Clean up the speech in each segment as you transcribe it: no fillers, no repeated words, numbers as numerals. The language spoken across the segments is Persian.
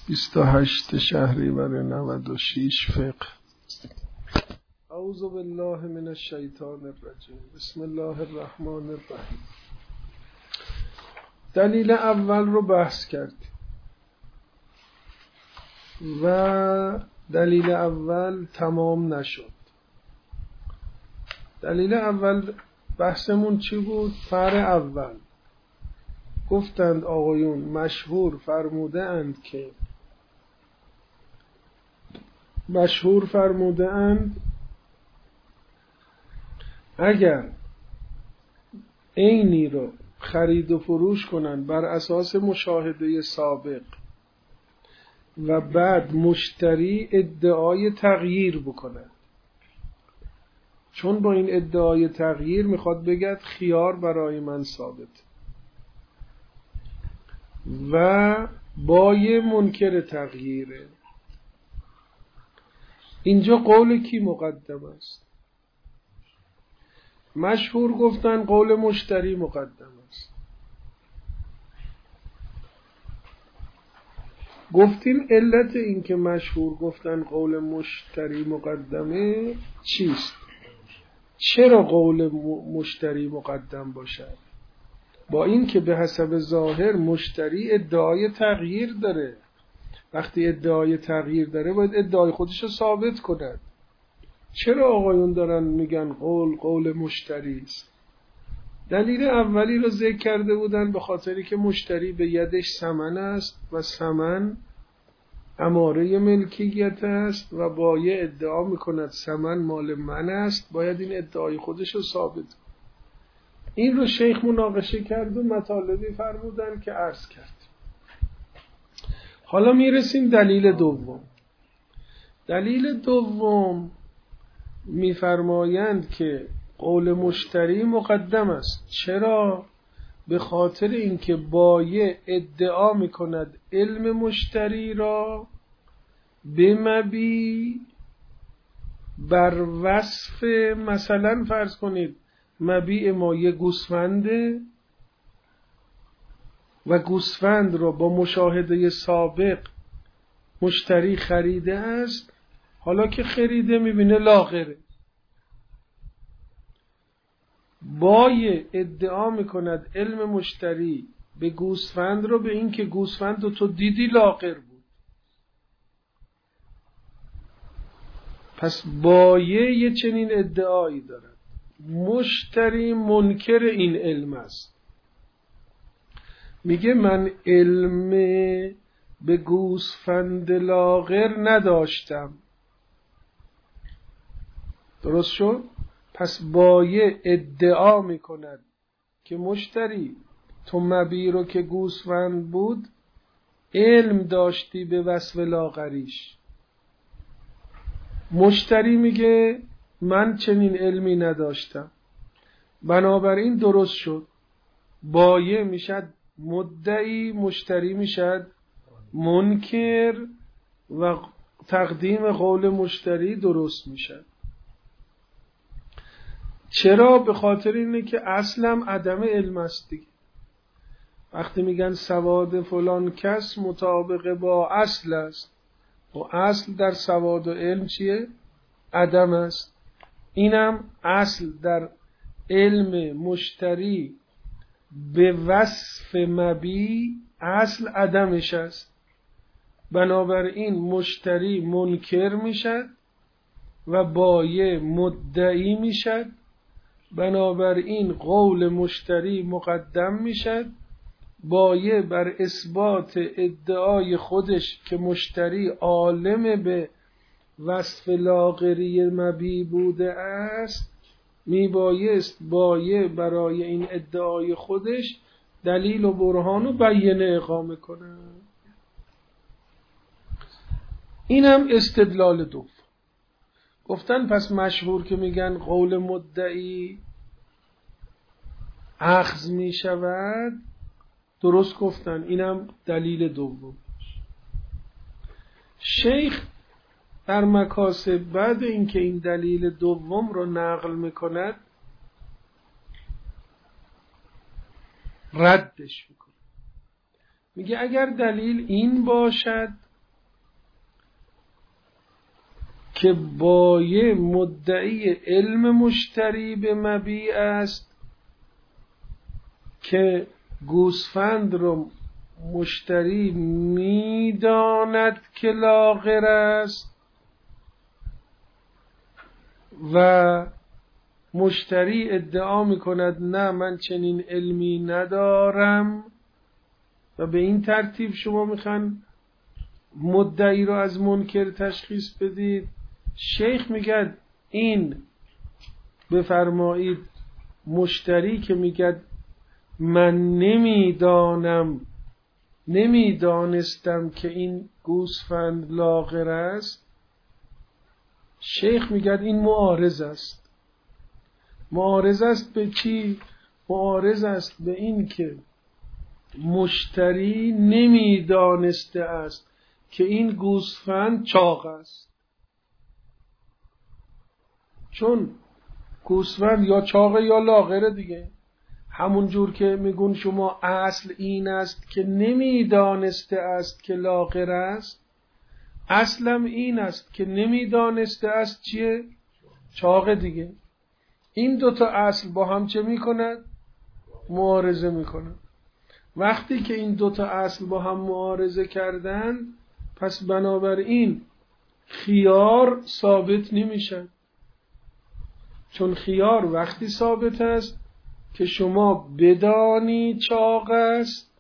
28 شهریور 96 فقه. اعوذ بالله من الشیطان الرجیم. بسم الله الرحمن الرحیم. دلیل اول رو بحث کردیم و دلیل اول تمام نشد. دلیل اول بحثمون چی بود؟ فرع اول گفتند آقایون مشهور فرموده اند اگر عینی رو خرید و فروش کنن بر اساس مشاهده سابق و بعد مشتری ادعای تغییر بکنه، چون با این ادعای تغییر میخواد بگه خیار برای من ثابت و بای منکر تغییره، اینجا قول کی مقدم است؟ مشهور گفتن قول مشتری مقدم است. گفتیم علت این که مشهور گفتن قول مشتری مقدمه چیست؟ چرا قول مشتری مقدم باشد؟ با این که به حسب ظاهر مشتری ادعای تغییر داره. وقتی ادعای تغییر داره باید ادعای خودش رو ثابت کند. چرا آقایون دارن میگن قول مشتری است؟ دلیل اولی رو ذکر کرده بودن به خاطری که مشتری به یدش ثمن است و ثمن اماره ملکیت است و بایع ادعا میکند ثمن مال من است، باید این ادعای خودش رو ثابت کند. این رو شیخ مناقشه کرد و مطالبی فرمودن که عرض کرد. حالا میرسیم دلیل دوم. دلیل دوم میفرمایند که قول مشتری مقدم است. چرا؟ به خاطر اینکه بایع ادعا میکند علم مشتری را به مبی بر وصف، مثلا فرض کنید مبیع ما یه گوسفنده و گوسفند را با مشاهده سابق مشتری خریده است، حالا که خریده میبینه لاغره. بایع ادعا میکند علم مشتری به گوسفند رو به این که گوسفند رو تو دیدی لاغر بود. پس بایع یه چنین ادعایی دارد، مشتری منکر این علم است، میگه من علم به گوسفند لاغر نداشتم. درست شد؟ پس بایع ادعا میکند که مشتری تو مبیع رو که گوسفند بود علم داشتی به وصف لاغریش. مشتری میگه من چنین علمی نداشتم، بنابراین درست شد. بایع میشد مدعی، مشتری میشد منکر و تقدیم قول مشتری درست میشد. چرا؟ به خاطر اینه که اصلم عدم علم است دیگه. وقتی میگن سواد فلان کس مطابق با اصل است، و اصل در سواد و علم چیه؟ عدم است. اینم اصل در علم مشتری به وصف مبیع اصل عدمش است. بنابراین مشتری منکر میشد و بایع مدعی میشد. بنابراین قول مشتری مقدم میشد. بایع بر اثبات ادعای خودش که مشتری عالم به وصف لاغری مبیع بوده است، میبایست بایع برای این ادعای خودش دلیل و برهان و بیانه اقامه کنه. اینم استدلال دوم. گفتن پس مشهور که میگن قول مدعی اخذ میشود، درست گفتن. اینم دلیل دوم. شیخ در مکاسب بعد اینکه این دلیل دوم رو نقل میکند ردش میکنه. میگه اگر دلیل این باشد که بایع مدعی علم مشتری به مبیع است که گوسفند رو مشتری میداند که لاغر است و مشتری ادعا میکند نه من چنین علمی ندارم و به این ترتیب شما میخوان مدعی رو از منکر تشخیص بدید. شیخ میگه این بفرمایید مشتری که میگه من نمیدانستم که این گوسفند لاغر است، شیخ میگه این معارض است. معارض است به چی؟ معارض است به این که مشتری نمیدانسته است که این گوسفند چاق است. چون گوسفند یا چاقه یا لاغره دیگه. همون جور که میگون شما اصل این است که نمیدانسته است که لاغر است، اصلم این است که نمیدانسته است چیه؟ چاقه دیگه. این دوتا اصل با هم چه میکنند؟ معارضه میکنند. وقتی که این دوتا اصل با هم معارضه کردن، پس بنابراین خیار ثابت نمیشن. چون خیار وقتی ثابت است که شما بدانی چاق است،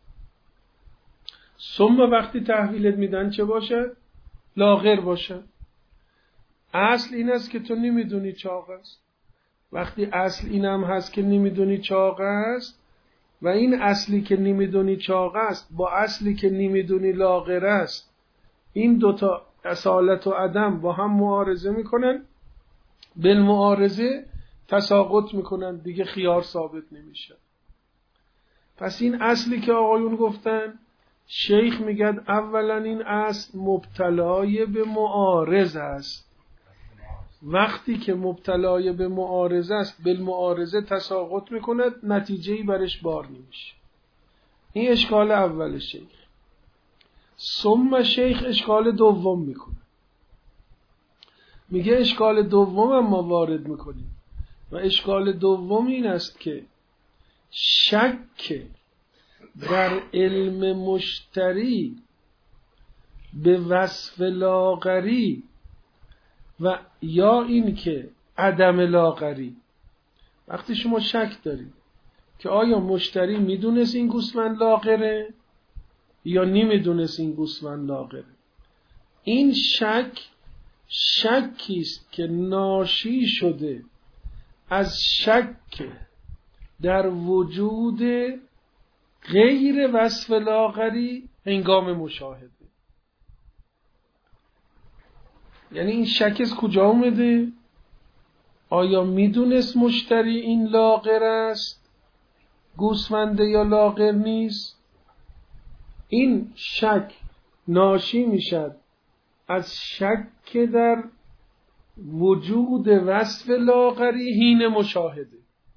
ثم وقتی تحویلت میدن چه باشد؟ لاغر باشد. اصل این است که تو نمیدونی چاق است. وقتی اصل این هم هست که نمیدونی چاق است و این اصلی که نمیدونی چاق است با اصلی که نمیدونی لاغر است، این دوتا اصالت و عدم با هم معارضه میکنن، بالمعارضه تساقط میکنن، دیگه خیار ثابت نمیشه. پس این اصلی که آقایون گفتن، شیخ میگه اولا این اصل مبتلای به معارض است. وقتی که مبتلای به معارض است، بالمعارضه تساقط میکنه، نتیجه‌ای برش بار نمیشه. این اشکال اول شیخ. ثم شیخ اشکال دوم میکنه. میگه اشکال دوم هم ما وارد میکنیم و اشکال دوم این است که شک در علم مشتری به وصف لاغری و یا این که عدم لاغری، وقتی شما شک دارید که آیا مشتری میدونست این گوسفند لاغره یا نمیدونست این گوسفند لاغره، این شکی است که ناشی شده از شک در وجود غیر وصف لاغری هنگام مشاهده. یعنی این شک از کجا اومده؟ آیا میدونست مشتری این لاغر است گوسفنده یا لاغر نیست؟ این شک ناشی میشد از شک در وجود وصف لاغری حین مشاهده.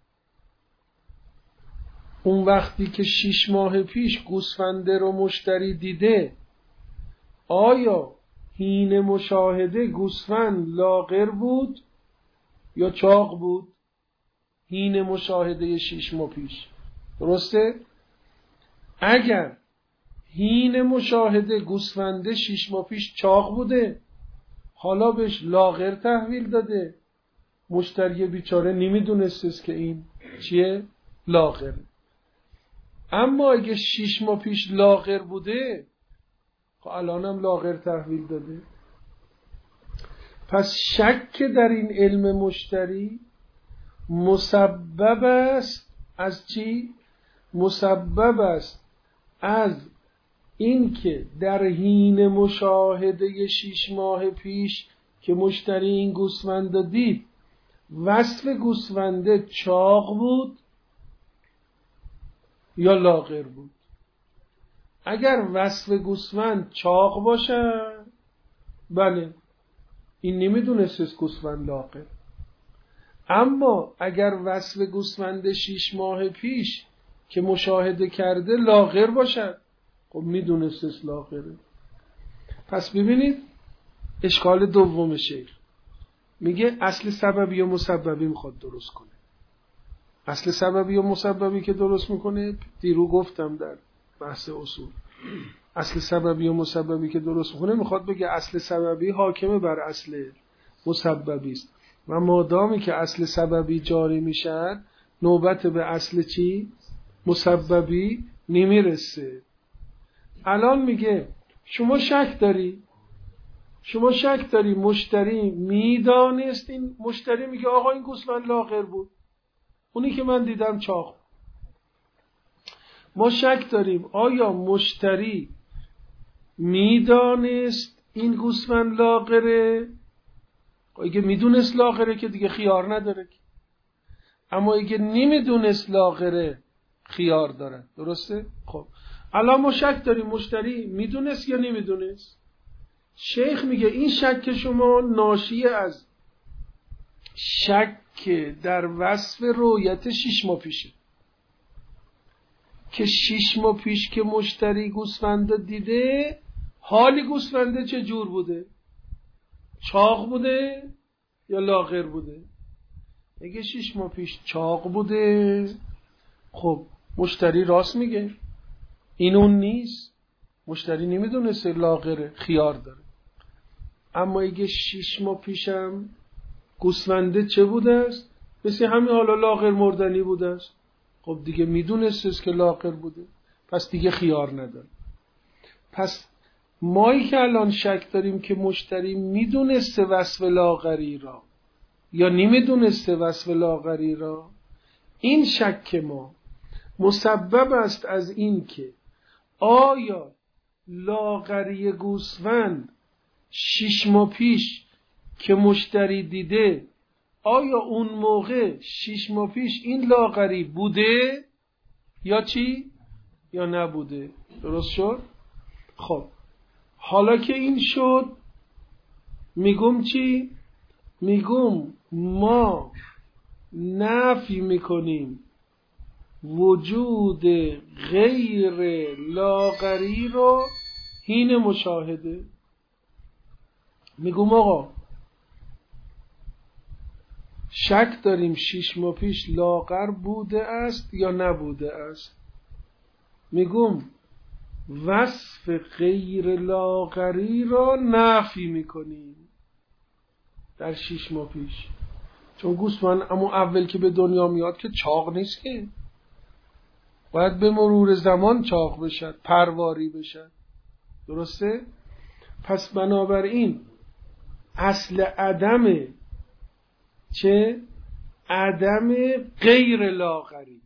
اون وقتی که 6 ماه پیش گوسفنده رو مشتری دیده، آیا حین مشاهده گوسفند لاغر بود یا چاق بود؟ حین مشاهده 6 ماه پیش، درسته؟ اگر حین مشاهده گوسفنده 6 ماه پیش چاق بوده، حالا بهش لاغر تحویل داده، مشتری بیچاره نمیدونست که این چیه؟ لاغره. اما اگه 6 ماه پیش لاغر بوده، خب الانم لاغر تحویل داده. پس شک در این علم مشتری مسبب است از چی؟ مسبب است از این که در حین مشاهده 6 ماه پیش که مشتری این گوسفند دید، وصف گوسفنده چاق بود یا لاغر بود. اگر وصف گوسفند چاق باشه، بله این نمیدونست گوسفند لاغر. اما اگر وصف گوسفند 6 ماه پیش که مشاهده کرده لاغر باشد، خب میدونست لاغره. پس ببینید اشکال دوم شیخ میگه اصل سببی و مسببی میخواد درست کنه. اصل سببی و مسببی که درست میکنه، دیرو گفتم در بحث اصول، اصل سببی و مسببی که درست میکنه میخواد بگه اصل سببی حاکمه بر اصل مسببی است و مادامی که اصل سببی جاری میشد نوبت به اصل چی؟ مسببی نمیرسه. الان میگه شما شک داری مشتری میدانست، این مشتری میگه آقا این گوسفند لاغر بود، اونی که من دیدم چاق. ما شک داریم آیا مشتری میدانست این گوسفند لاغره؟ اگه میدونست لاغره که دیگه خیار نداره، اما اگه نمیدونست لاغره خیار داره. درسته؟ خب الان ما شک داریم مشتری میدونست یا نمیدونست. شیخ میگه این شک شما ناشی از شک در وصف رؤیت 6 ماه پیشه، که 6 ماه پیش که مشتری گوسفنده دیده، حالی گوسفنده چه جور بوده؟ چاق بوده یا لاغر بوده؟ اگه 6 ماه پیش چاق بوده، خب مشتری راست میگه، این اون نیست، مشتری نمیدونسته لاغره، خیار داره. اما اگه 6 ماه پیشم گوسفنده چه بوده است؟ مثل همین حالا لاغر مردنی بوده است، خب دیگه میدونست که لاغر بوده، پس دیگه خیار نداره. پس مایی که الان شک داریم که مشتری میدونسته وصف لاغری را یا نمیدونسته وصف لاغری را، این شک ما مسبب است از این که آیا لاغری گوسفند 6 ماه پیش که مشتری دیده، آیا اون موقع 6 ماه پیش این لاغری بوده یا چی؟ یا نبوده. درست شد؟ خب حالا که این شد، میگم چی؟ میگم ما نفی میکنیم وجود غیر لاغری رو حین مشاهده. میگم آقا شک داریم 6 ماه پیش لاغر بوده است یا نبوده است. میگم وصف غیر لاغری را نفی میکنیم در 6 ماه پیش، چون گوسفند اما اول که به دنیا میاد که چاق نیست، که باید به مرور زمان چاق بشد، پرواری بشد. درسته؟ پس بنابراین اصل عدم چه؟ عدم غیر لاغری،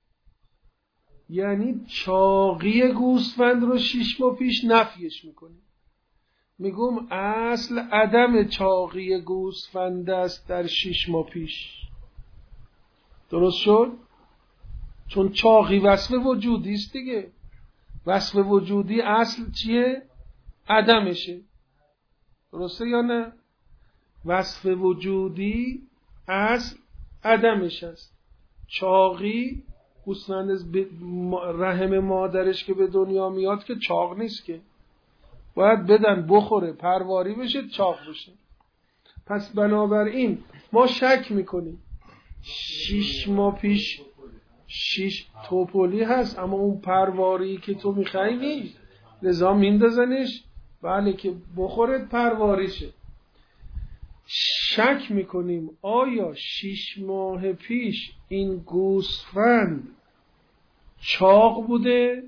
یعنی چاقی گوسفند رو 6 ماه پیش نفیش میکنیم. میگم اصل عدم چاقی گوسفند است در 6 ماه پیش. درست شد؟ چون چاقی وصف وجودی است دیگه، وصف وجودی اصل چیه؟ عدمشه. درسته یا نه؟ وصف وجودی اصل عدمش است. چاقی گوسفند رحم مادرش که به دنیا میاد که چاق نیست، که باید بدن بخوره، پرواری بشه، چاق بشه. پس بنابراین ما شک میکنیم 6 ماه پیش 6 توپولی هست، اما اون پرواری که تو میخوای نیست، لذا میندازنش بله که بخورت پرواریشه. شک میکنیم آیا 6 ماه پیش این گوسفند چاق بوده،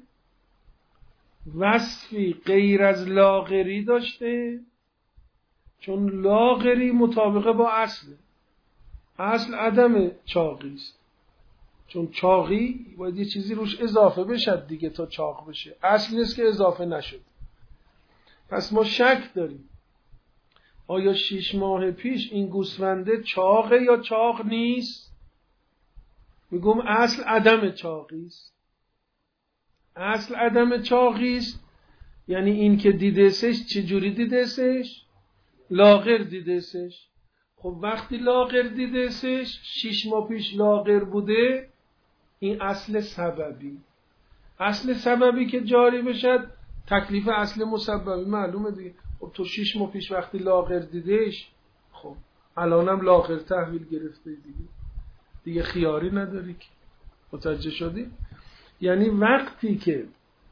وصفی غیر از لاغری داشته، چون لاغری مطابقه با اصل عدم چاقی است، چون چاقی باید یه چیزی روش اضافه بشد دیگه تا چاق بشه، اصل نیست که اضافه نشد. پس ما شک داریم آیا 6 ماه پیش این گوسفنده چاقه یا چاق نیست. میگم اصل عدم چاقی است. اصل عدم چاقی است یعنی این که دیده‌سش چجوری دیده‌سش؟ لاغر دیده‌سش. خب وقتی لاغر دیده‌سش 6 ماه پیش لاغر بوده، این اصل سببی. اصل سببی که جاری بشد تکلیف اصل مسببی معلومه دیگه. خب تو 6 ماه پیش وقتی لاغر دیدهش، خب الانم لاغر تحویل گرفته دیگه خیاری نداری که. متوجه شدی؟ یعنی وقتی که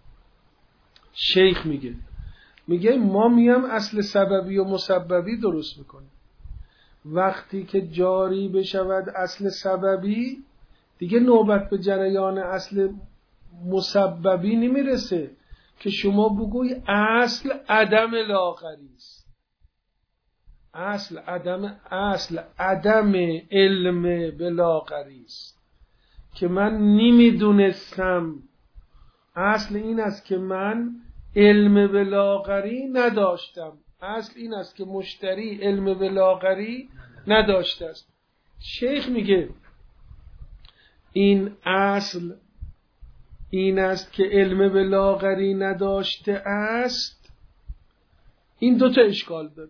شیخ میگه ما میم اصل سببی و مسببی درست میکنیم، وقتی که جاری بشود اصل سببی دیگه نوبت به جریان اصل مسببی نمیرسه که شما بگوی اصل عدم لاغری است. اصل عدم علم به لاغری است که من نمیدونستم. اصل این است که من علم به لاغری نداشتم. اصل این است که مشتری علم به لاغری نداشته است. شیخ میگه این اصل این است که علم به لاغری نداشته است. این دوتا اشکال داره.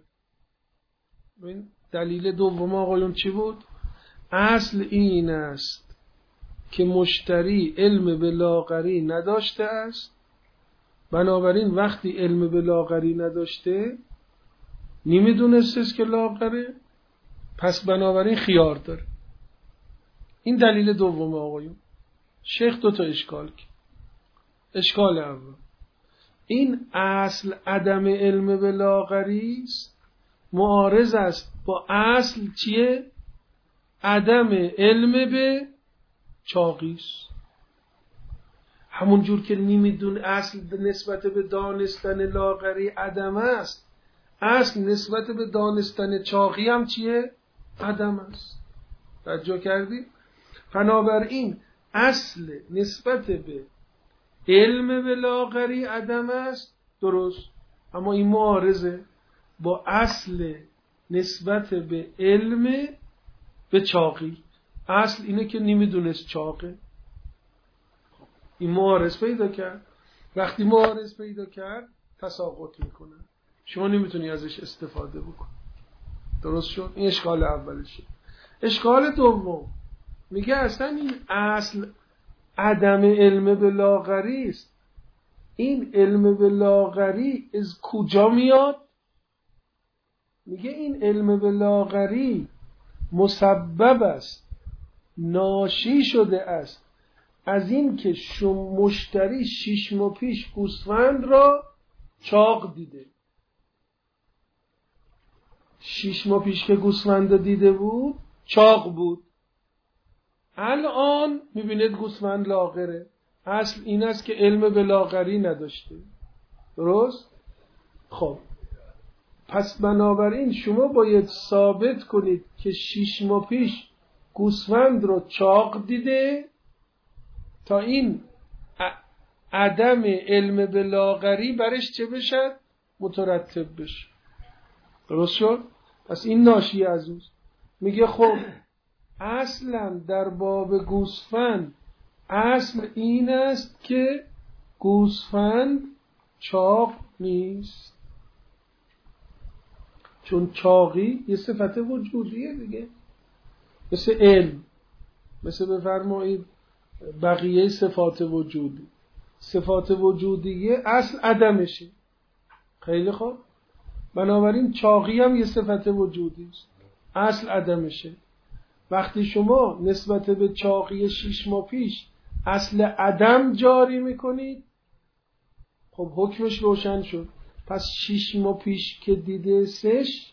دلیل دوم آقایون چی بود؟ اصل این است که مشتری علم به لاغری نداشته است، بنابراین وقتی علم به لاغری نداشته نمیدونست که لاغره، پس بنابراین خیار داره. این دلیل دوم آقایون. شیخ دوتا اشکال کرد. اشکال اول، این اصل عدم علم به لاغری است، معارض است با اصل چیه؟ عدم علم به چاقی است. همون جور که نمیدون اصل نسبت به دانستن لاغری عدم است، اصل نسبت به دانستن چاقی هم چیه؟ عدم است. توجه کردی؟ بنابراین اصل نسبت به علم به لاغری عدم است، درست، اما این معارضه با اصل نسبت به علم به چاقی. اصل اینه که نمیدونست چاقه، این معارض پیدا کرد. وقتی معارض پیدا کرد تساقط میکنه، شما نمیتونی ازش استفاده بکن. درست شد؟ این اشکال اولشه. اشکال دوم میگه اصلا این اصل عدم علم به لاغری است. این علم به لاغری از کجا میاد؟ میگه این علم به لاغری مسبب است، ناشی شده است از این که مشتری 6 ماه پیش گوسفند را چاق دیده. 6 ماه پیش که گوسفند دیده بود چاق بود، الان میبینید گوسفند لاغره. اصل این است که علم به لاغری نداشته. درست؟ خب پس بنابراین شما باید ثابت کنید که 6 ماه پیش گوسفند رو چاق دیده تا این عدم علم به لاغری برش چه بشد؟ مترتب بشه. درست شد؟ پس این ناشی از اوست. میگه خب اصلا در باب گوسفند اصل این است که گوسفند چاق نیست، چون چاقی یه صفت وجودیه دیگه، مثل علم، مثل بفرمایید بقیه صفات وجودی. صفات وجودیه اصل عدمشه. خیلی خوب، بنابراین چاقی هم یه صفت وجودی است، اصل عدمشه. وقتی شما نسبت به چاقی 6 ماه پیش اصل عدم جاری میکنید، خب حکمش روشن شد. پس 6 ماه پیش که دیده سش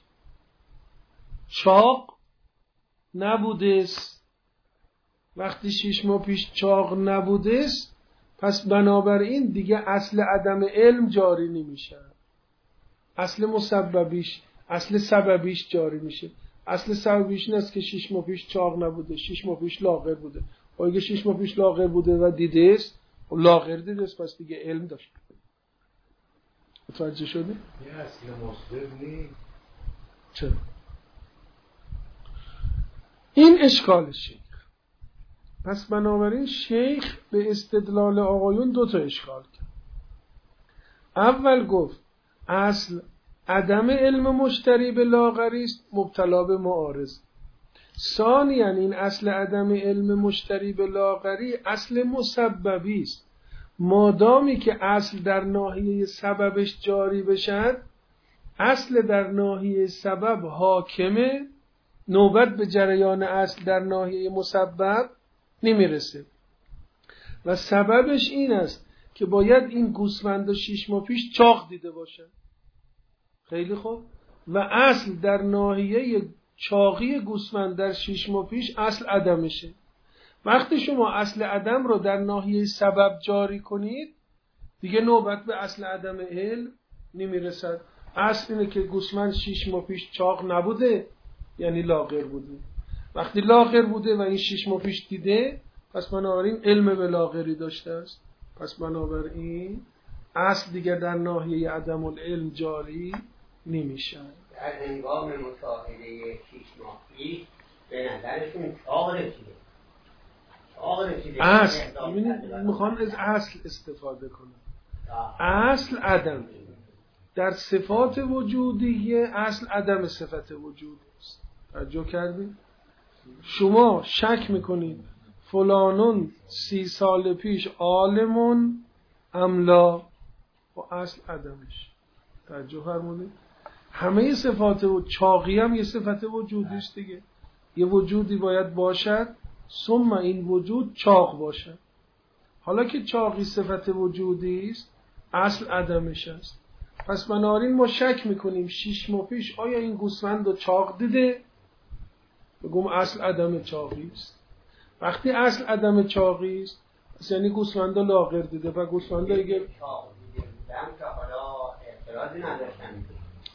چاق نبودست. وقتی 6 ماه پیش چاق نبودست، پس بنابراین دیگه اصل عدم علم جاری نمیشه، اصل مسببیش، اصل سببیش جاری میشه. اصل سببیش این است که 6 ماه پیش چاق نبوده، 6 ماه پیش لاغر بوده. اگه 6 ماه پیش لاغر بوده و دیده است، لاغر دیده است، پس دیگه علم داشت. متوجه شده؟ این اصل مصدر نیست. چرا؟ این اشکال شیخ. پس بنابراین شیخ به استدلال آقایون 2 تا اشکال کرد. اول گفت اصل عدم علم مشتری به لاغری است، مبتلا به معارض. ثانیاً این اصل عدم علم مشتری به لاغری اصل مسببی است. مادامی که اصل در ناحیه سببش جاری بشد، اصل در ناحیه سبب حاکمه، نوبت به جریان اصل در ناحیه مسبب نمیرسه و سببش این است که باید این گوسفند 6 ماه پیش چاق دیده باشه. خیلی خوب. و اصل در ناحیه چاقی گوسفند در 6 ماه پیش اصل عدمشه. وقتی شما اصل عدم رو در ناحیه سبب جاری کنید دیگه نوبت به اصل عدم علم نمیرسد. اصل اینه که گوسفند 6 ماه پیش چاق نبوده، یعنی لاغر بوده. وقتی لاغر بوده و این 6 ماه پیش دیده، پس بنابراین علم به لاغری داشته است. پس بنابراین اصل دیگه در ناحیه عدم العلم جاری نمیشه. در هنگام مشاهده 6 ماه پیش به نظرشون چاق رسیده. اصل میخوام از اصل استفاده کنم. اصل عدم در صفات وجودیه، اصل عدم صفت وجود است. توجه کردید؟ شما شک میکنید فلانون 30 سال پیش عالمون املا و اصل عدمش. توجه فرمودید؟ همه صفات و چاقی هم یه صفت وجودی است دیگه. یه وجودی باید باشد ثم این وجود چاق باشد. حالا که چاقی صفت وجودی است، اصل عدمش است. پس بنابراین ما شک میکنیم 6 ماه پیش آیا این گوسفند رو چاق دیده؟ بگم اصل عدم چاقی است. وقتی اصل عدم چاقی است پس یعنی گوسفند رو لاغر دیده و گوسفند رو اگر چاق دیده بودم که حالا اعتراضی نداشتم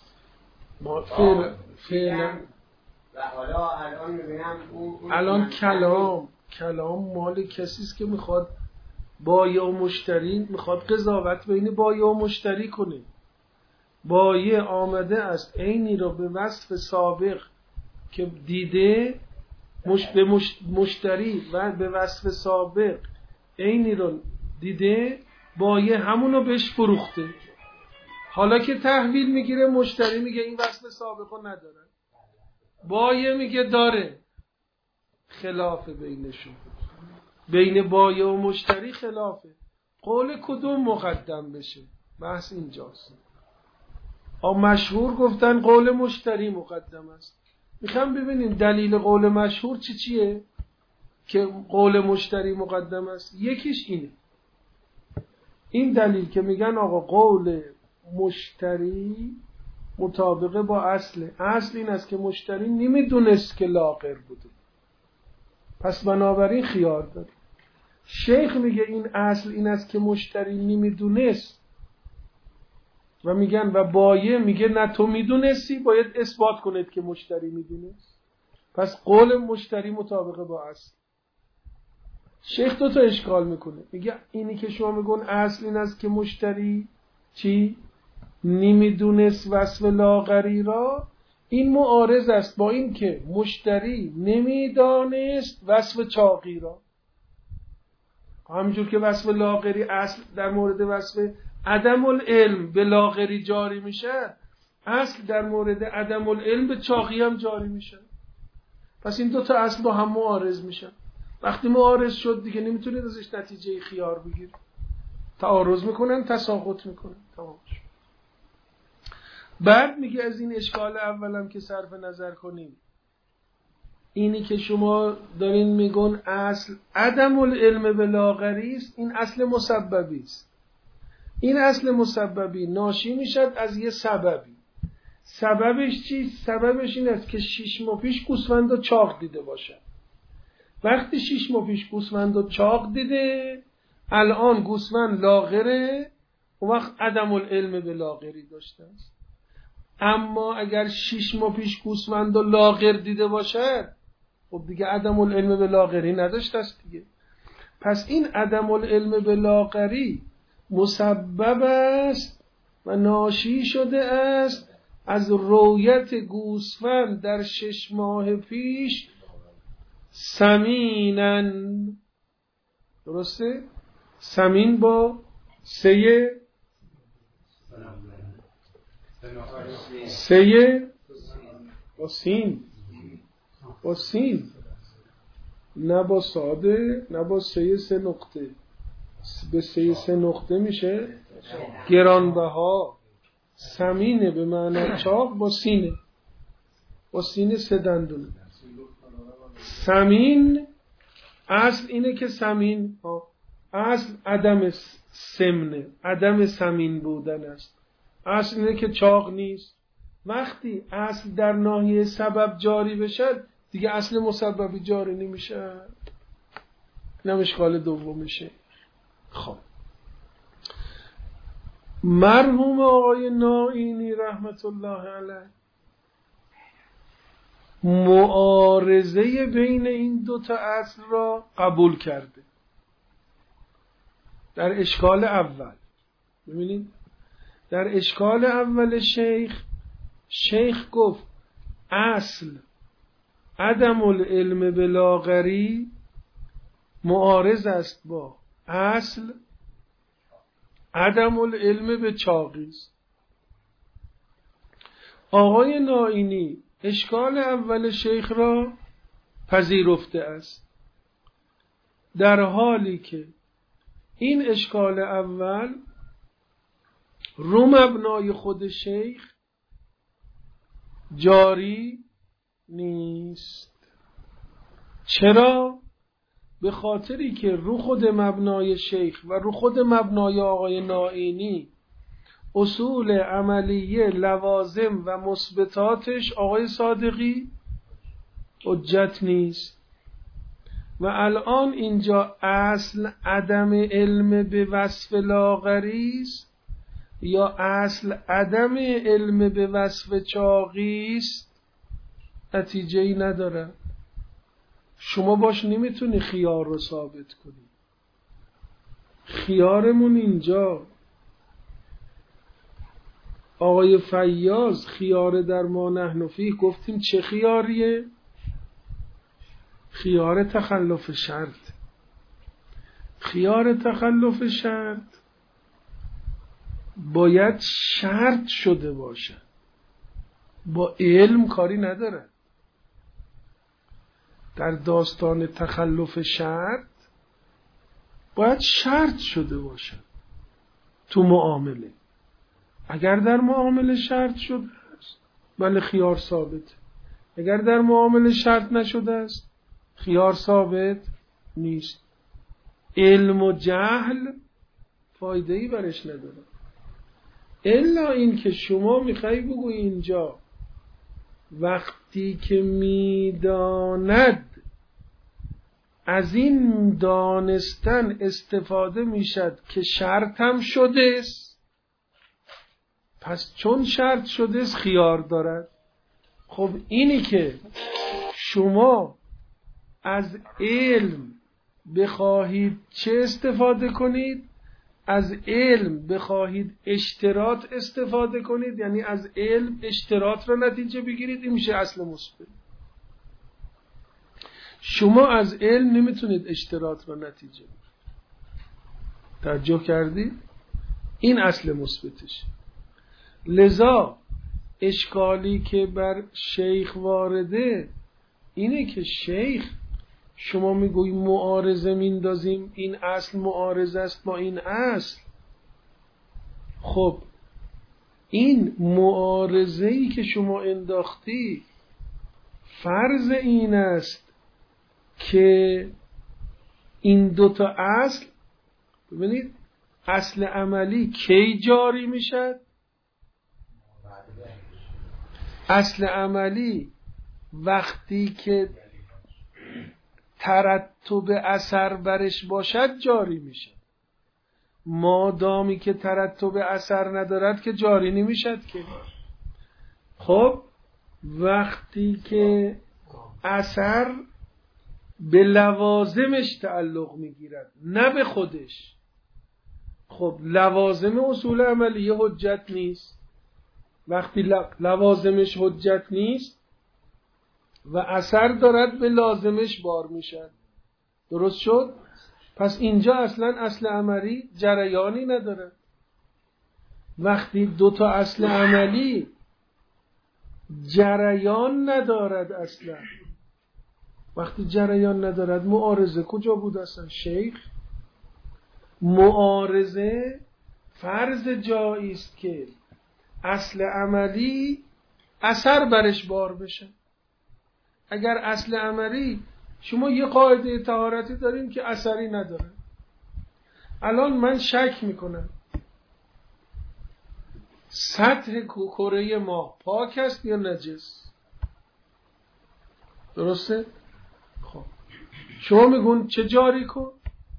ما فعلا و حالا الان میبینم الان کلام مال کسی است که میخواد بایع و مشتری، میخواد قضاوت بین بایع و مشتری کنه. بایع آمده است عینی رو به وصف سابق که دیده به مشتری و به وصف سابق عینی رو دیده، بایع همون رو بهش فروخته. حالا که تحویل میگیره مشتری میگه این وصف سابق رو نداره، بایع میگه داره. خلافه بینشون، بین بایع و مشتری خلافه. قول کدوم مقدم بشه؟ بحث اینجاست. مشهور گفتن قول مشتری مقدم است. میخوام ببینیم دلیل قول مشهور چیه که قول مشتری مقدم است. یکیش اینه، این دلیل که میگن آقا قول مشتری مطابقه با اصل این است که مشتری نمیدونست که لاغر بوده، پس بنابراین خیار داره. شیخ میگه این اصل این است که مشتری نمیدونست و میگن و بایع میگه نه تو میدونستی، باید اثبات کنید که مشتری میدونست. پس قول مشتری مطابقه با اصل. شیخ دو تا اشکال میکنه، میگه اینی که شما میگن اصل این است که مشتری چی؟ نمیدونست وصف لاغری را، این معارض است با این که مشتری نمیدانست وصف چاقی را. همینجور که وصف لاغری اصل در مورد وصف عدم العلم به لاغری جاری میشه، اصل در مورد عدم العلم به چاقی هم جاری میشه. پس این دو تا اصل با هم معارض میشن. وقتی معارض شد دیگه نمیتونید ازش نتیجه خیار بگیرید. تعارض میکنن، تساقط میکنن. تمام شد. بعد میگه از این اشکال اولم که صرف نظر کنیم، اینی که شما دارین میگن اصل عدم العلم به لاغری است، این اصل مسببی است. این اصل مسببی ناشی میشد از یه سببی. سببش چیست؟ سببش این است که 6 ماه پیش گوسفند رو چاق دیده باشه. وقتی 6 ماه پیش گوسفند رو چاق دیده، الان گوسفند لاغره، اون وقت عدم العلم به لاغری داشته است. اما اگر 6 ماه پیش گوسفند رو لاغر دیده باشد، خب دیگه عدم العلم به لاغری نداشته است دیگه. پس این عدم العلم به لاغری مسبب است و ناشی شده است از رویت گوسفند در 6 ماه پیش سمینن. درسته؟ سمین با سه با سین، نه با ساده، نه با سه نقطه. به سه نقطه میشه گرانبها. سمینه به معنی چاق با سینه 3 دندونه. سمین، اصل اینه که سمین، اصل عدم سمنه، عدم سمین بودن است. اصل اینه که چاق نیست. وقتی اصل در ناحیه سبب جاری بشد دیگه اصل مسببی جاری نمیشه. اینم اشکال دومشه. خب مرحوم آقای نائینی رحمت الله علیه معارضه بین این دو تا اصل را قبول کرده. در اشکال اول ببینید، در اشکال اول شیخ گفت اصل عدم العلم بلاغری معارض است با اصل عدم العلم به چاقی است. آقای نائینی اشکال اول شیخ را پذیرفته است، در حالی که این اشکال اول رو مبنای خود شیخ جاری نیست. چرا؟ به خاطری که رو خود مبنای شیخ و رو خود مبنای آقای نائینی اصول عملیه، لوازم و مثبتاتش آقای صادقی حجت نیست. و الان اینجا اصل عدم علم به وصف لاغری است یا اصل عدم علم به وصف چاقی است، نتیجه ای نداره. شما باش نمیتونی خیار رو ثابت کنی. خیارمون اینجا آقای فیاض خیار در ما نحن فیه گفتیم چه خیاریه؟ خیار تخلف شرط. خیار تخلف شرط باید شرط شده باشه، با علم کاری نداره. در داستان تخلف شرط باید شرط شده باشه تو معامله. اگر در معامله شرط شده است بله خیار ثابت، اگر در معامله شرط نشده است خیار ثابت نیست. علم و جهل فایده ای برش نداره، الا این که شما میخوای بگوی اینجا وقتی که میداند از این دانستن استفاده میشد که شرط هم شده است، پس چون شرط شده است خیار دارد. خب اینی که شما از علم بخواهید چه استفاده کنید؟ از علم بخواهید اشتراط استفاده کنید، یعنی از علم اشتراط را نتیجه بگیرید، این میشه اصل مثبت. شما از علم نمیتونید اشتراط را نتیجه بگیرید. توجه کردید؟ این اصل مثبتش. لذا اشکالی که بر شیخ وارده اینه که شیخ شما میگوی معارضه میندازیم، این اصل معارضه است با این اصل. خب این معارضه‌ای که شما انداختی فرض این است که این دوتا اصل، ببینید اصل عملی کی جاری میشد؟ اصل عملی وقتی که ترتب اثر برش باشد جاری میشه. مادامی که ترتب اثر ندارد که جاری نمیشد که. خب وقتی که اثر به لوازمش تعلق میگیرد نه به خودش، خب لوازم اصول عملیه حجت نیست. وقتی لوازمش حجت نیست و اثر دارد به لازمش بار میشد. درست شد؟ پس اینجا اصلا اصل عملی جریانی نداره. وقتی دوتا اصل عملی جریان ندارد، اصلا وقتی جریان ندارد معارضه کجا بود اصلا؟ شیخ معارضه فرض جایی است که اصل عملی اثر برش بار بشه. اگر اصل عملی، شما یه قاعده طهارتی دارین که اثری نداره. الان من شک میکنم سطح کره ماه پاک است یا نجس؟ درسته؟ خب شما میگون چه جاری کن؟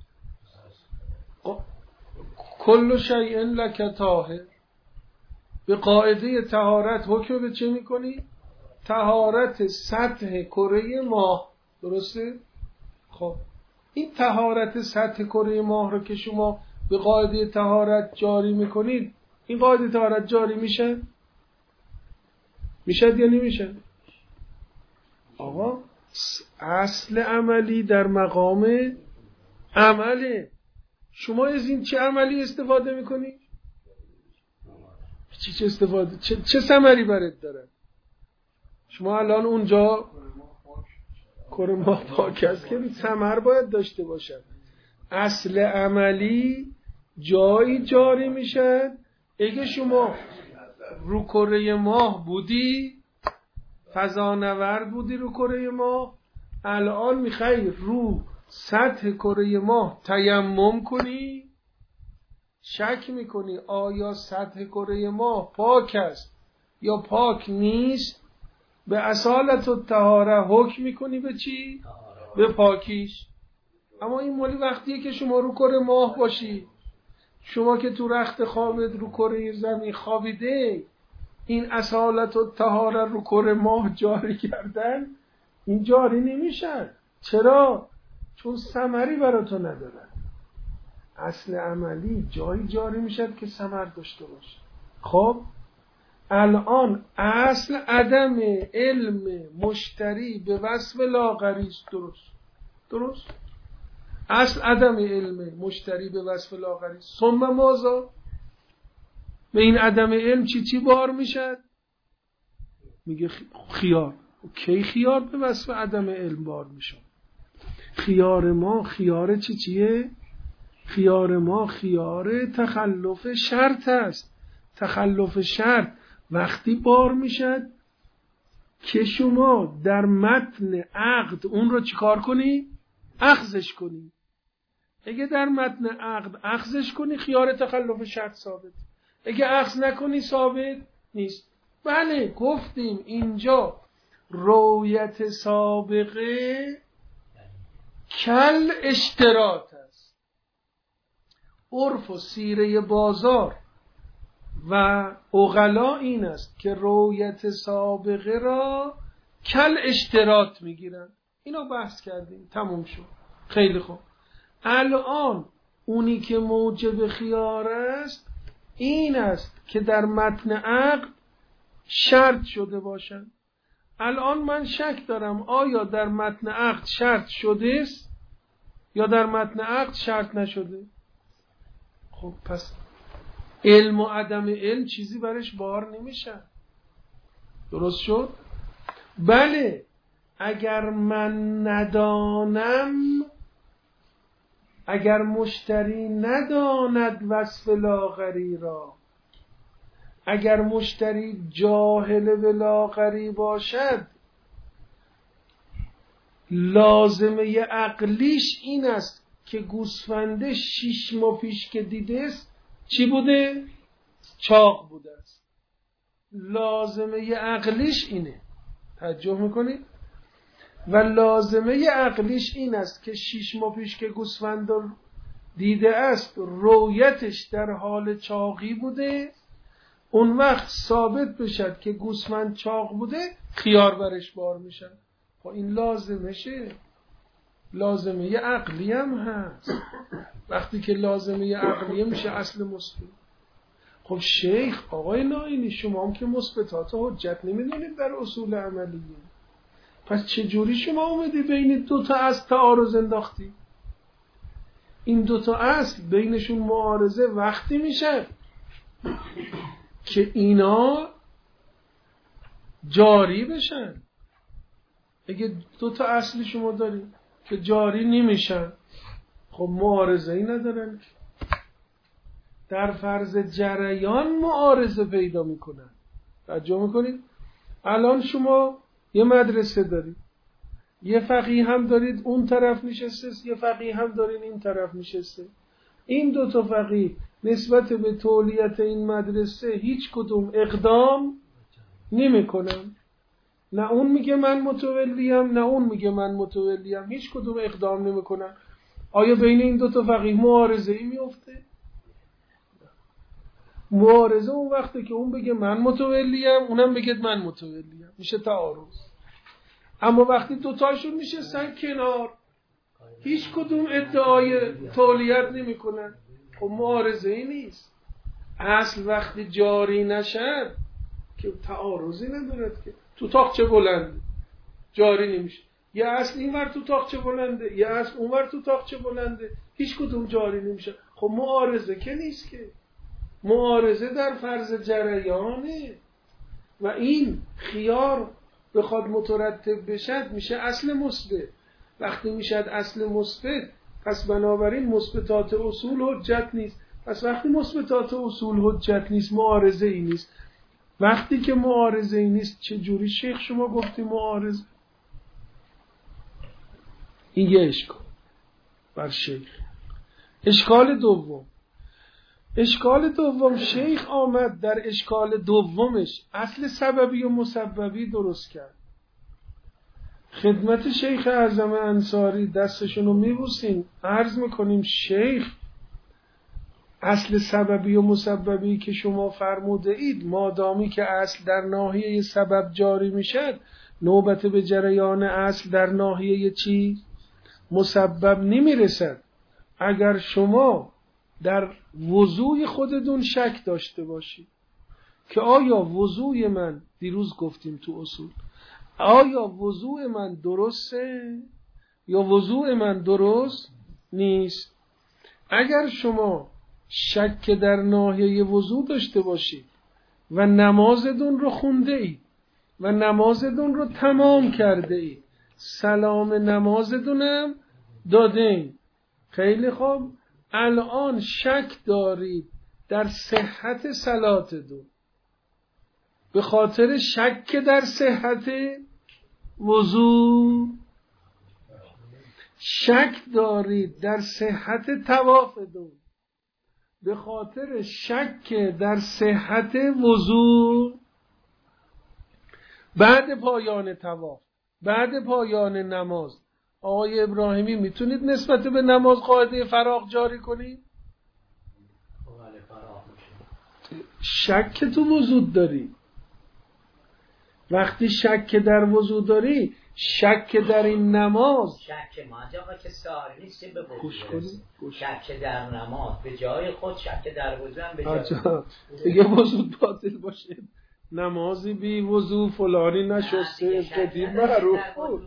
کل شیء لک طاهر. به قاعده طهارت حکم به چه میکنی؟ طهارت سطح کره ماه. درسته؟ خب این طهارت سطح کره ماه رو که شما به قاعده طهارت جاری میکنید، این قاعده طهارت جاری میشه؟ میشد یا نمیشه؟ آقا اصل عملی در مقام عمله. شما از این چه عملی استفاده میکنی؟ چه استفاده؟ چه ثمری برات داره؟ شما الان اونجا کره ماه پاک است که ثمر باید داشته باشد. اصل عملی جایی جاری میشه اگه شما رو کره ماه بودی، فضانورد بودی رو کره ماه، الان میخوای رو سطح کره ماه تیمم کنی، شک میکنی آیا سطح کره ماه پاک است یا پاک نیست، به اصالت و طهاره حکم میکنی به چی؟ به پاکیش. اما این مالی وقتیه که شما رو کره ماه باشی، شما که تو رخت خوابت رو کره زمین خوابیده، این اصالت و طهاره رو کره ماه جاری کردن، این جاری نمیشن. چرا؟ چون ثمری برای تو ندارن. اصل عملی جایی جاری میشد که ثمر داشته باشه. خب الان اصل عدم علم مشتری به وصف لاغری است. درست؟ اصل عدم علم مشتری به وصف لاغری است. ثم ماذا؟ به این عدم علم چی بار میشد؟ میگه خیار. کی خیار به وصف عدم علم بار میشه؟ خیار ما خیار چیه؟ خیار ما خیار تخلف شرط است. تخلف شرط وقتی بار میشد که شما در متن عقد اون رو چیکار کنی؟ اخذش کنی. اگه در متن عقد اخذش کنی، خیار تخلف شرط ثابت. اگه اخذ نکنی ثابت نیست. بله گفتیم اینجا رویت سابقه کل اشتراط است. عرف و سیره بازار و عقلا این است که رویت سابقه را کل اشتراط میگیرن. اینو بحث کردیم، تموم شد. خیلی خوب. الان اونی که موجب خیار است این است که در متن عقد شرط شده باشن. الان من شک دارم آیا در متن عقد شرط شده است یا در متن عقد شرط نشده. خب پس علم و عدم علم چیزی برش بار نمیشه. درست شد؟ بله اگر من ندانم، اگر مشتری نداند وصف لاغری را، اگر مشتری جاهل به لاغری باشد، لازمه عقلیش این است که گوسفنده 6 ماه پیش که دیده است چی بوده؟ چاق بوده است. لازمه عقلیش اینه. توجه میکنید؟ و لازمه عقلیش این است که 6 ماه پیش که گوسفند دیده است رویتش در حال چاقی بوده، اون وقت ثابت بشد که گوسفند چاق بوده، خیار برش بار میشن. خب این لازمشه. لازمه عقلی هم هست. وقتی که لازمه عقلیه میشه اصل مثبت. خب شیخ آقای ناینی شما هم که مثبتات حجت نمیدونید در اصول عملیه، پس چجوری شما اومدی بین دوتا اصل تعارض انداختی؟ این دوتا اصل بینشون معارضه وقتی میشه که اینا جاری بشن. اگه دوتا اصل شما دارید که جاری نمیشن، خب معارضه ای ندارن. در فرض جریان معارضه پیدا میکنن. توجه میکنید؟ الان شما یه مدرسه دارید، یه فقیه هم دارید اون طرف نشسته، یه فقیه هم دارید این طرف نشسته. این دو تا فقیه نسبت به تولیت این مدرسه هیچ کدوم اقدام نمی کنن. نه اون میگه من متولیم، نه اون میگه من متولیم، هیچ کدوم اقدام نمی کنن. آیا بین این دو تا فقیه معارضه ای میفته؟ معارضه اون وقته که اون بگه من متولیم، اونم بگه من متولیم، میشه تعارض. اما وقتی دوتاشون نشستن کنار، هیچ کدوم ادعای تولیت نمی کنن، خب معارضه ای نیست. اصل وقتی جاری نشد که تعارضی ندارد که. تو تاقچه بلنده جاری نمیشه، یه اصل این ور تو تاقچه بلنده، یه اصل اون ور تو تاقچه بلنده، هیچ کدوم جاری نمیشه. خب معارضه که نیست که. معارضه در فرض جریانه و این خیار بخواد مترتب بشد میشه اصل مثبت. وقتی میشد اصل مثبت، پس بنابراین مثبتات اصول حجت نیست. پس وقتی مثبتات اصول حجت نیست، معارضه ای نیست. وقتی که معارضه ای نیست، چه جوری شیخ شما گفتی معارضه؟ این یه اشکال بر شیخ. اشکال دوم شیخ آمد در اشکال دومش اصل سببی و مسببی درست کرد. خدمت شیخ اعظم انصاری دستشونو میبوسیم، عرض میکنیم شیخ اصل سببی و مسببی که شما فرموده اید، مادامی که اصل در ناحیه سبب جاری میشد، نوبت به جریان اصل در ناحیه چی؟ مسبب نمیرسد. اگر شما در وضوع خودتون شک داشته باشید که آیا وضوع من، دیروز گفتیم تو اصول، آیا وضوع من درسته یا وضوع من درست نیست، اگر شما شک در ناحیه وضوع داشته باشید و نمازتون رو خونده اید و نمازتون رو تمام کرده اید، سلام نمازتونم داده اید، خیلی خوب، الان شک دارید در صحت صلاتتون به خاطر شک در صحت وضو، شک دارید در صحت طوافتون به خاطر شک در صحت وضو، بعد پایان طواف، بعد پایان نماز، آقای ابراهیمی میتونید نسبت به نماز قاعده فراغ جاری کنید؟ شک تو وضو داری. وقتی شک در وضو داری، شک در این نماز، شک ما که ساری نیست به گوش کنید، شک در نماز به جای خود، شک در وضو هم به جای دیگه وضو باطل باشه، نمازی بی وضو فلانی نشسته جدید معروف بود.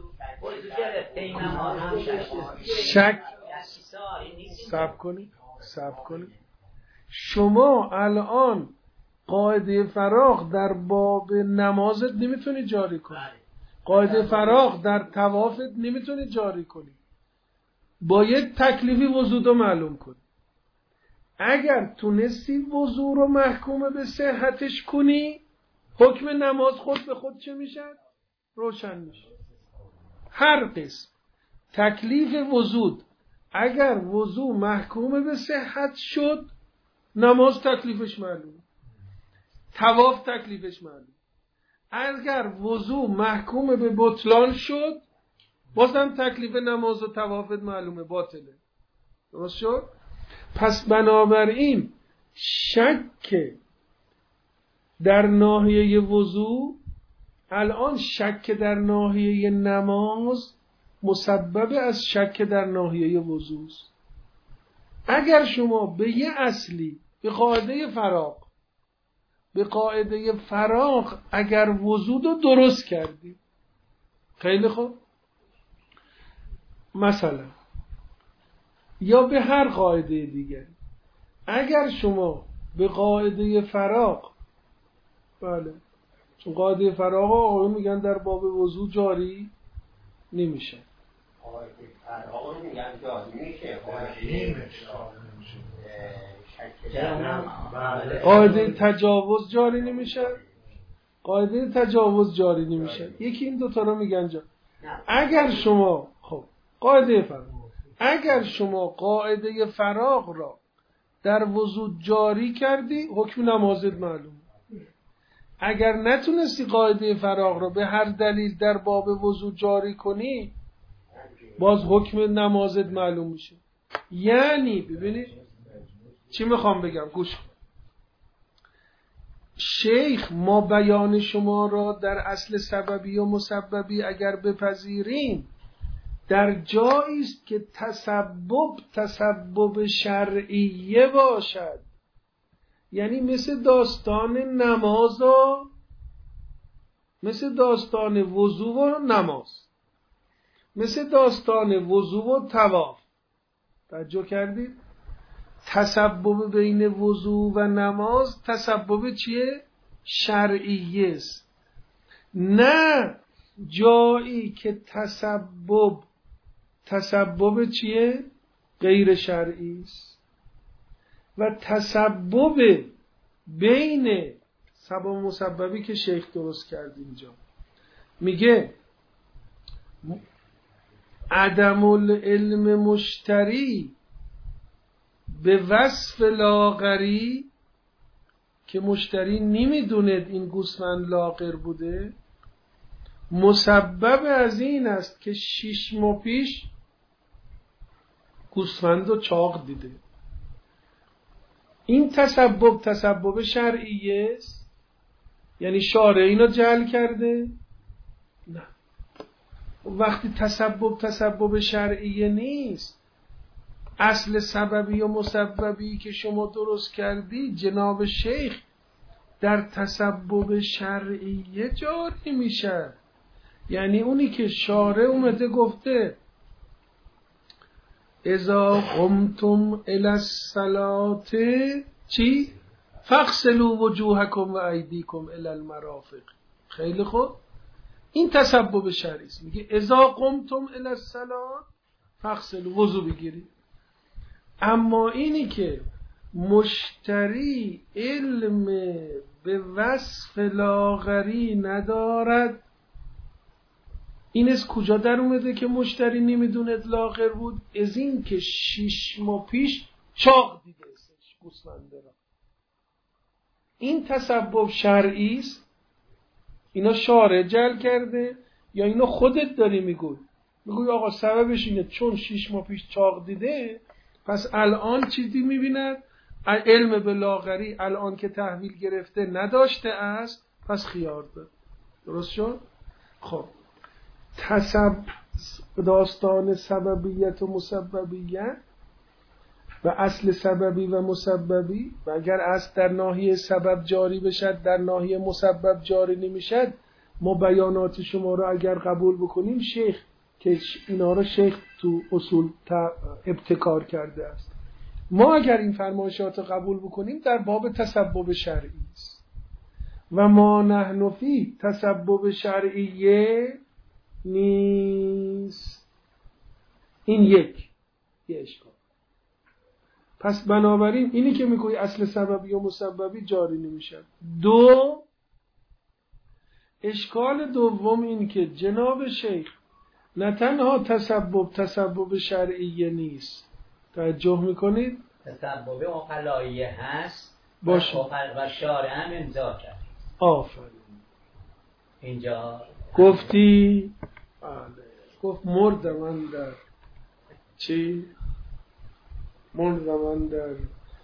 شک صبر کنید. شما الان قاعده فراغ در باب نمازت نمیتونی جاری کنی، قاعده فراغ در طوافت نمیتونی جاری کنی، باید تکلیفی وضو معلوم کنی. اگر تونستی وضو رو محکوم به صحتش کنی، حکم نماز خود به خود چه میشه؟ روشن میشه. هر قسم تکلیف وضو، اگر وضو محکوم به صحت شد، نماز تکلیفش معلوم، طواف تکلیفش معلوم. اگر وضو محکوم به بطلان شد، بازم تکلیف نماز و طوافت معلومه، باطله. درست شد؟ پس بنابراین شک در ناحیه وضو، الان شک در ناحیه نماز مسبب از شک در ناحیه وضو است. اگر شما به یه اصلی، به قاعده فراغ اگر وضو رو درست کردی، خیلی خوب، مثلا یا به هر قاعده دیگر، اگر شما به قاعده فراغ، بله، چون قاعده فراغ آقایون میگن در باب وضو جاری نمیشه، قاعده فراغ میگن جاری میشه، قاعده تجاوز جاری نمیشه، قاعده تجاوز جاری نمیشه. یکی این دوتا رو میگن اگر شما قاعده فراغ، اگر شما قاعده فراغ را در وضو جاری کردی حکم نمازت معلوم. اگر نتونستی قاعده فراغ را به هر دلیل در باب وضو جاری کنی باز حکم نمازت معلوم میشه. یعنی ببینید چی میخوام بگم، گوش کن. شیخ ما بیان شما را در اصل سببی و مسببی اگر بپذیریم در جایی است که تسبب شرعیه باشد، یعنی مثل داستان نماز و مثل داستان وضو و نماز، مثل داستان وضو و طواف. توجه کردید؟ تسبب بین وضو و نماز تسبب چیه؟ شرعیه است. نه جایی که تسبب چیه؟ غیر شرعی است. و تسبب بین سبب و مسببی که شیخ درست کرد اینجا میگه عدم العلم مشتری به وصف لاغری، که مشتری نمیدوند این گوسفند لاغر بوده، مسبب از این است که 6 ماه پیش گوسفند رو چاق دیده. این تسبب شرعیه است؟ یعنی شارع اینو جعل کرده؟ نه. وقتی تسبب شرعیه نیست، اصل سببی و مسببی که شما درست کردی جناب شیخ در تسبب شرعیه جاری میشه. یعنی اونی که شارع اومده گفته اذا قمتم الی الصلاة چی؟ فاغسلوا وجوهکم و ایدیکم الی المرافق. خیلی خوب، این تسبب شرعی است. میگه اذا قمتم الی الصلاة فاغسلوا، وضو بگیرید. اما اینی که مشتری علم به وصف لاغری ندارد، این از کجا در اومده که مشتری نمیدوند لاغر بود؟ از این که 6 ماه پیش چاق دیده گوسفنده را. این تسبب شرعی است؟ اینا شارع جعل کرده یا اینا خودت داری میگوی آقا سببش اینه چون 6 ماه پیش چاق دیده پس الان چیزی میبیند، علم به لاغری الان که تحویل گرفته نداشته است پس خیار داد. درست شد؟ خب داستان سببیت و مسببیت و اصل سببی و مسببی، و اگر اصل در ناحیه سبب جاری بشد در ناحیه مسبب جاری نمیشد، ما بیانات شما رو اگر قبول بکنیم شیخ که اینا رو شیخ تو اصول ابتکار کرده است، ما اگر این فرمایشات رو قبول بکنیم در باب تسبب شرعی است و ما نحن فی تسبب شرعیه نیست. این یک اشکال. پس بنابراین اینی که میگوی اصل سببی و مسببی جاری نمیشه. دو، اشکال دوم این که جناب شیخ نه تنها تسبب شرعیه نیست، توجه میکنید؟ تسبب عقلاییه هست باشه و شارع هم امضا کرد. آفرین. اینجا گفتی گفت مرد من در چی؟ مرد من در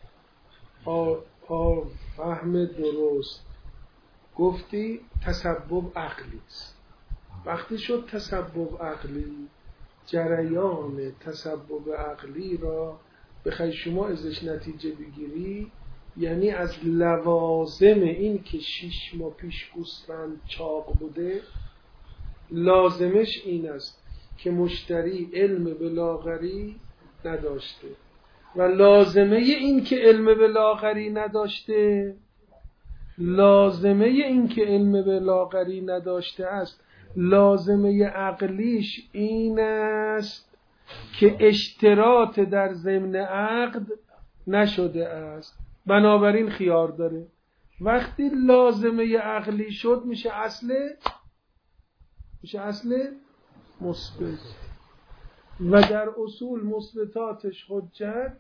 فهم درست. گفتی تسبب عقلی است. وقتی شد تسبب عقلی، جریان تسبب عقلی را بخوای شما ازش نتیجه بگیری، یعنی از لوازم این که 6 ماه پیش گوسفند چاق بوده، لازمش این است که مشتری علم به لاغری نداشته، و لازمه این که علم به لاغری نداشته، لازمه این که علم به لاغری نداشته است، لازمه عقلیش این است که اشتراط در ضمن عقد نشده است، بنابراین خیار داره. وقتی لازمه عقلی شد میشه اصل مثبت و در اصول مثبتاتش حجت.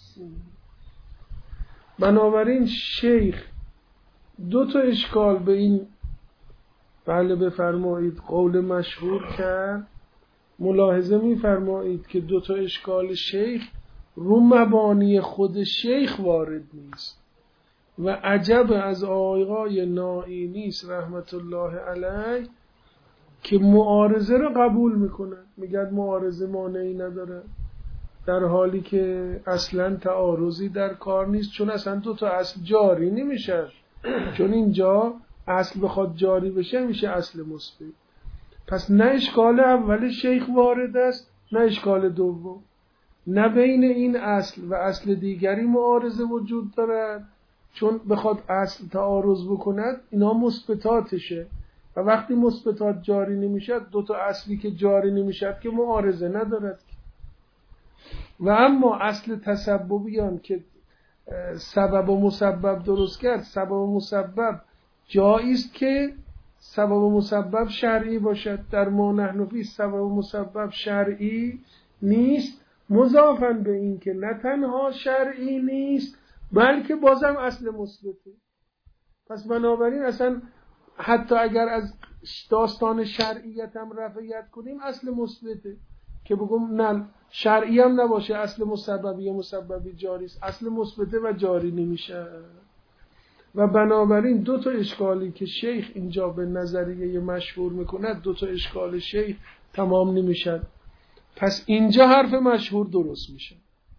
بنابراین شیخ دو تا اشکال به این بله بفرمایید قول مشهور کرد. ملاحظه می‌فرمایید که دو تا اشکال شیخ رو مبانی خود شیخ وارد نیست و عجب از آقای نائینی است رحمت الله علیه که معارضه رو قبول میکنن، میگن معارضه مانعی نداره، در حالی که اصلا تعارضی در کار نیست، چون اصلا دو تا اصل جاری نمیشه. چون اینجا اصل بخواد جاری بشه میشه اصل مثبت. پس نه اشکال اول شیخ وارد است نه اشکال دوم، نه بین این اصل و اصل دیگری معارضه وجود دارد، چون بخواد اصل تعارض بکند اینا مثبتاتشه و وقتی مثبتات جاری نمیشد دو تا اصلی که جاری نمیشد که معارضه ندارد. و اما اصل تسببیان که سبب و مسبب درست کرد، سبب و مسبب جایی است که سبب و مسبب شرعی باشد، در ما نحن فی سبب و مسبب شرعی نیست، مضافاً به این که نه تنها شرعی نیست بلکه بازم اصل مثبته. پس بنابراین اصلا حتی اگر از داستان شرعیت هم رفعیت کنیم اصل مثبته که بگم نه شرعی هم نباشه اصل مسببی یا مسببی جاری است، اصل مثبته و جاری نمیشه. و بنابراین دو تا اشکالی که شیخ اینجا به نظریه مشهور میکنه دو تا اشکال شیخ تمام نمیشن. پس اینجا حرف مشهور درست میشه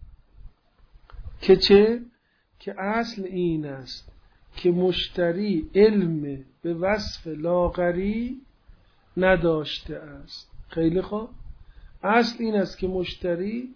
که چه؟ که اصل این است که مشتری علم به وصف لاغری نداشته است. خیلی خوب، اصل این است که مشتری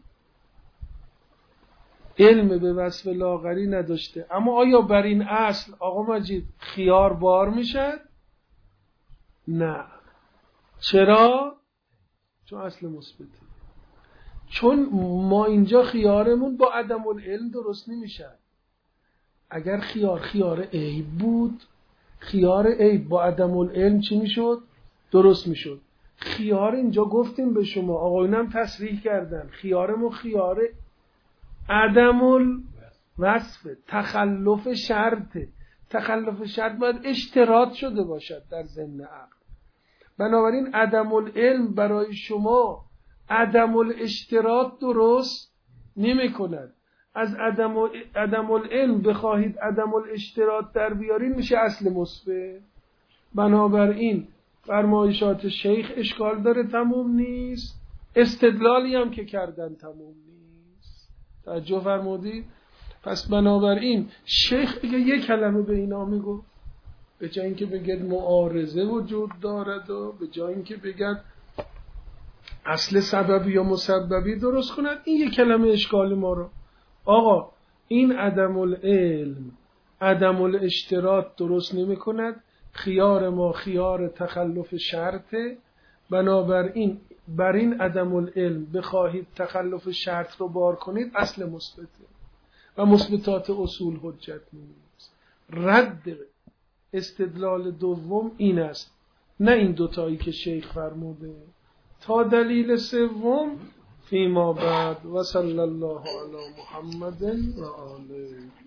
علم به وصف لاغری نداشته. اما آیا بر این اصل آقا مجید خیار بار میشد؟ نه. چرا؟ چون اصل مثبته. چون ما اینجا خیارمون با عدم العلم درست نمیشه. اگر خیار عیب بود، خیار عیب با عدم العلم چی میشد؟ درست میشد. خیار اینجا گفتیم به شما، آقایونم تصریح کردن، خیارمون خیار عدم الوصف، تخلف شرطه. تخلف شرط باید اشتراط شده باشد در ضمن عقل. بنابراین عدم العلم برای شما عدم الاشتراط درست نمی کند. از عدم العلم بخواهید عدم الاشتراط در بیارین میشه اصل مثبت. بنابراین فرمایشات شیخ اشکال داره، تموم نیست، استدلالی هم که کردن تموم نیست. توجه فرمودید؟ پس بنابراین شیخ اگه یک کلمه به اینا میگو، به جای اینکه بگید معارضه وجود دارد و به جای اینکه بگید اصل سببی یا مسببی درست کند، این یک کلمه اشکال ما رو آقا این عدم العلم عدم الاشتراط درست نمی کند، خیار ما خیار تخلف شرطه. بنابراین بر این عدم العلم بخواهید تخلف شرط رو بار کنید اصل مثبته و مثبتات اصول حجت نیست. رد استدلال دوم این است، نه این دوتایی که شیخ فرموده. تا دلیل سوم فیما بعد و صلی الله علی محمد و آله.